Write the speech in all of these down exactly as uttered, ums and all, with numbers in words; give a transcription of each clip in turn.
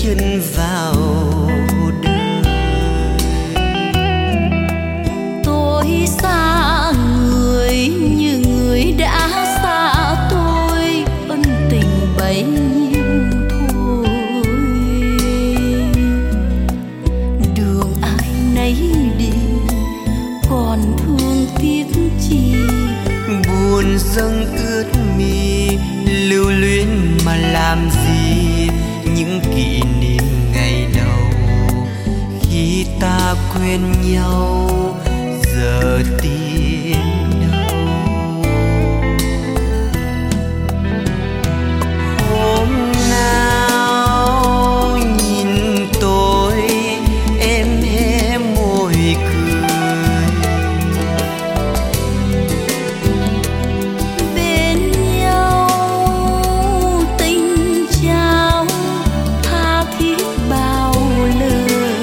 chân vào đời. Tôi xa người như người đã xa tôi, ân tình bấy nhiêu thôi. Đường ai nấy đi, còn thương tiếc chi. Buồn dâng ướt mi, lưu luyến mà làm gì những kỷ niệm ngày đầu khi ta quen nhau giờ tìm đâu. Hôm nào nhìn tôi em hé môi cười, Bên nhau tình trao tha thiết bao lời.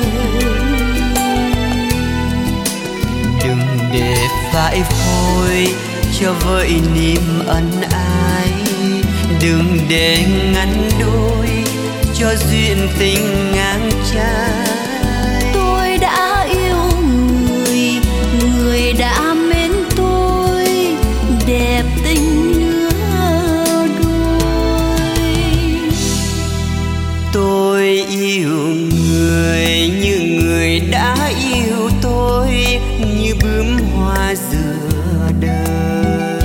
đừng để phải phôi cho vơi niềm ân ái, đừng để ngăn đôi cho duyên tình ngang trái. Tôi đã yêu người, người đã mến tôi, đẹp tình nửa đôi. Tôi yêu người như người đã yêu tôi, như bướm hoa giữa đời.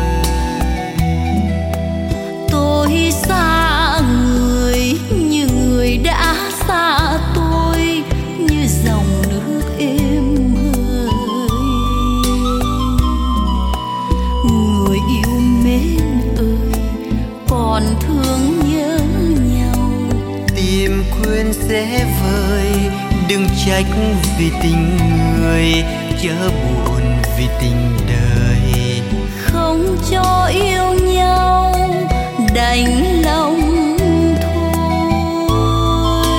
Tôi xa người như người đã xa tôi, như dòng nước êm hơi. Người yêu mến ơi, còn thương nhớ nhau. Tìm quên sẽ vơi, đừng trách vì tình người, chớ buồn vì tình đời. Không cho yêu nhau đành lòng thôi.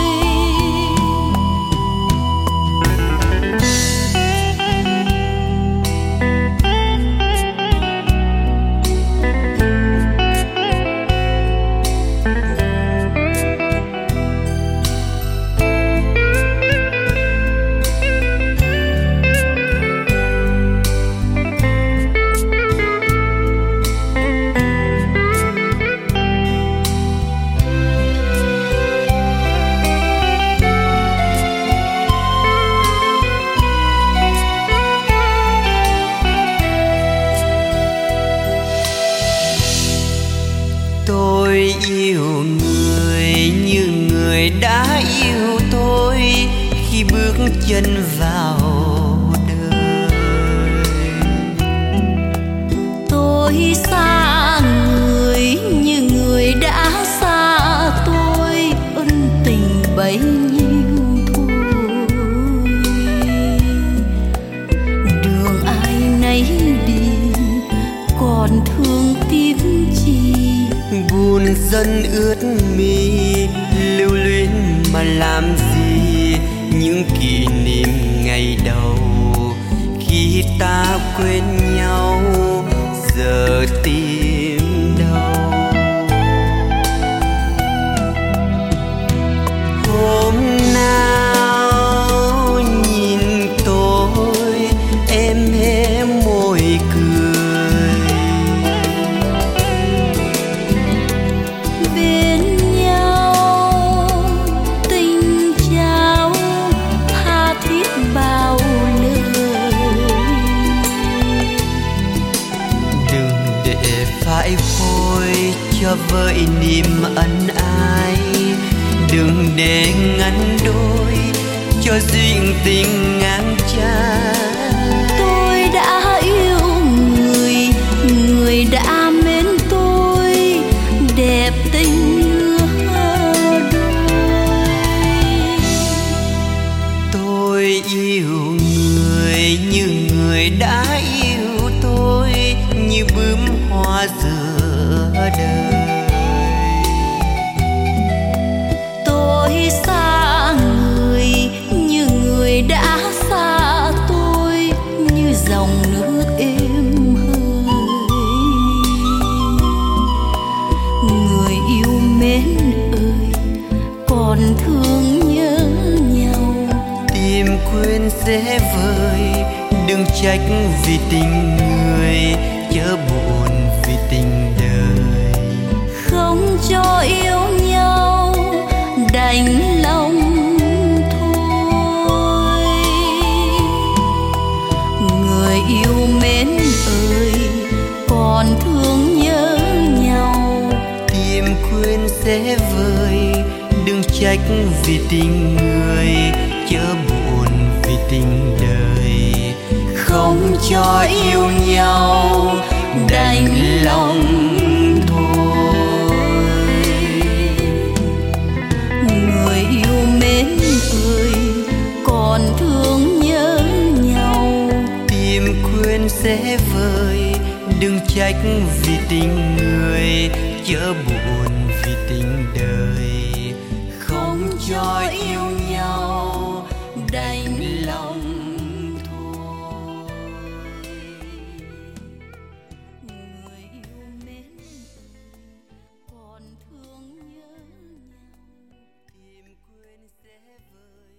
Tôi yêu người như người đã yêu tôi khi bước chân vào đời. Tôi xa người như người đã xa tôi, ân tình bấy nhiêu thôi. Đường ai nấy đi, còn thương tiếc chi. Buồn dần ướt mi, lưu luyến mà làm gì những kỷ niệm ngày đầu khi ta quên nhau giờ tìm đâu. Hôm nào nhìn tôi em hé môi cười, Bên nhau tình trao tha thiết bao lời. đừng để phải phôi cho vơi niềm ân ái, đừng để ngăn đôi cho duyên tình ngang trái. Tôi đã yêu người, người đã mến tôi, đẹp tình nửa đôi. Tôi yêu người như người đã yêu tôi, như bướm hoa giữa đời. Tôi xa người như người đã xa tôi, quên sẽ vơi, đừng trách vì tình người, chớ buồn vì tình đời. Không cho yêu nhau đành lòng thôi. Người yêu mến ơi, còn thương nhớ nhau. Tìm quên sẽ vơi, đừng trách vì tình người, chớ buồn vì tình đời. Không cho yêu nhau đành lòng thôi. Người yêu mến ơi, còn thương nhớ nhau. Tìm quên sẽ vơi, đừng trách vì tình người, chớ buồn vì tình đời. Không cho yêu nhau đành lòng thôi. Người yêu mến còn thương nhớ nhau. Tìm quên sẽ vơi.